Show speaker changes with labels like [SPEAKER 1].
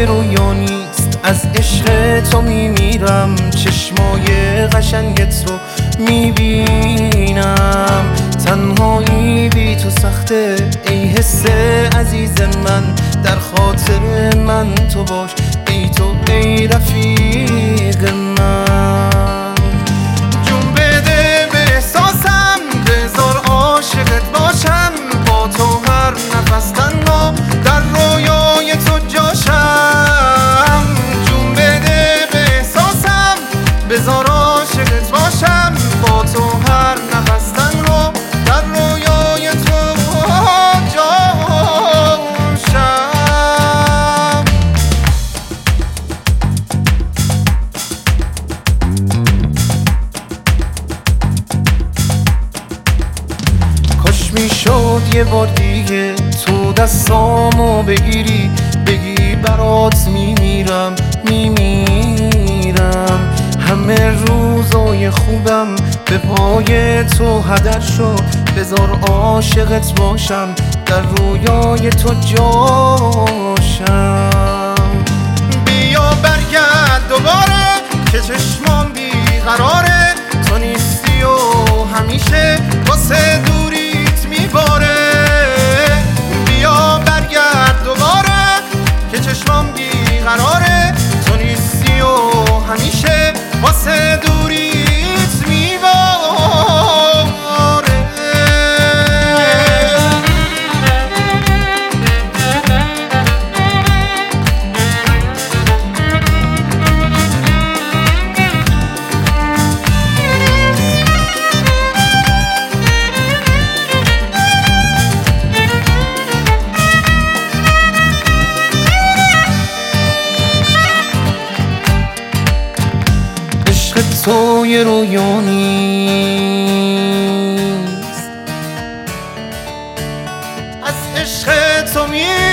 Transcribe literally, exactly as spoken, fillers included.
[SPEAKER 1] رویا نیست، از عشق تو میمیرم، چشمای قشنگت رو میبینم. تنهایی بی تو سخته ای حس عزیز من، در خاطر من تو باش ای تو ای رفیق من. جون بده به احساسم، بذار عاشقت باشم، با تو هر نفس تنها در رویای تو جاشم. جون بده به احساسم، بذار عاشقت باشم، با تو هر نفس تنها در رویای تو جاشم. کاش میشد یه بار دیگه تو دستامو بگیری، بگی برات میمیرم میمیرم. همه روزای خوبم به پای تو هدر شد، بذار عاشقت باشم، در رویای تو جاشم. بیا برگرد دوباره که چشمام بیقراره، تو نیستی و همیشه واسه دوریت میباره. بیا برگرد دوباره که چشمام بیقراره، تو نیستی و همیشه واسه دوریت میباره. تو یه رویا نیست، از عشق تو می